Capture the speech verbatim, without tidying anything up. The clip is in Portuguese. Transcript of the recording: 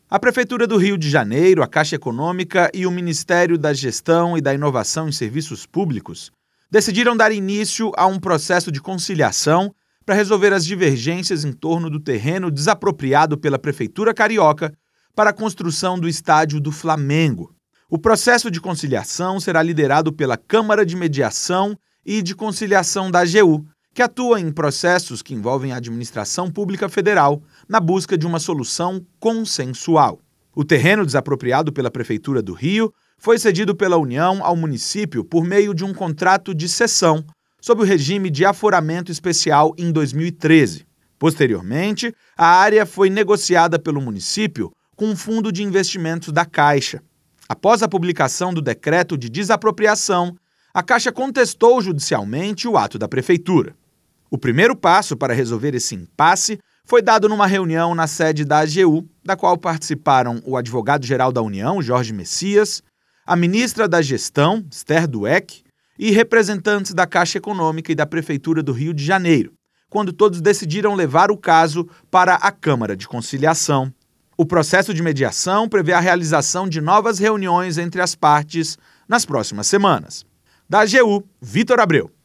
A Prefeitura do Rio de Janeiro, a Caixa Econômica e o Ministério da Gestão e da Inovação em Serviços Públicos decidiram dar início a um processo de conciliação para resolver as divergências em torno do terreno desapropriado pela Prefeitura Carioca para a construção do estádio do Flamengo. O processo de conciliação será liderado pela Câmara de Mediação e de Conciliação da A G U, que atua em processos que envolvem a administração pública federal na busca de uma solução consensual. O terreno desapropriado pela Prefeitura do Rio foi cedido pela União ao município por meio de um contrato de cessão, sob o regime de aforamento especial em dois mil e treze. Posteriormente, a área foi negociada pelo município com um fundo de investimentos da Caixa. Após a publicação do decreto de desapropriação, a Caixa contestou judicialmente o ato da Prefeitura. O primeiro passo para resolver esse impasse foi dado numa reunião na sede da A G U, da qual participaram o advogado-geral da União, Jorge Messias, a ministra da Gestão, Esther Dweck, e representantes da Caixa Econômica e da Prefeitura do Rio de Janeiro, quando todos decidiram levar o caso para a Câmara de Conciliação. O processo de mediação prevê a realização de novas reuniões entre as partes nas próximas semanas. Da A G U, Vitor Abreu.